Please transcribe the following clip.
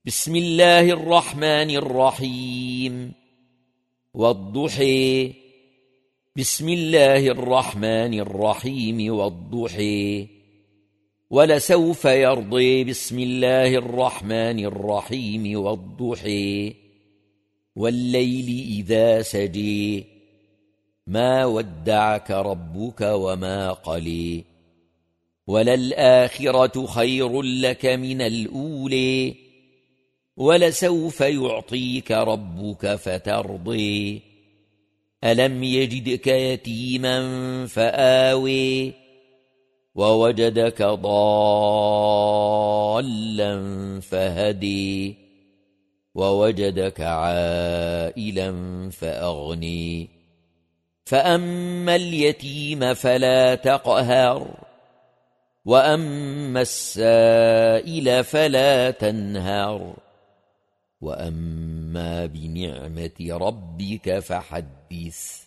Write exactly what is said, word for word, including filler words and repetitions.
بسم الله الرحمن الرحيم والضحى بسم الله الرحمن الرحيم والضحى ولسوف يرضي بسم الله الرحمن الرحيم والضحى والليل إذا سجى ما ودعك ربك وما قلى وللآخرة خير لك من الأولى ولسوف يعطيك ربك فترضي ألم يجدك يتيما فآوي ووجدك ضالا فهدي ووجدك عائلا فأغني فأما اليتيم فلا تقهر وأما السائل فلا تنهر وأما بنعمة ربك فحدث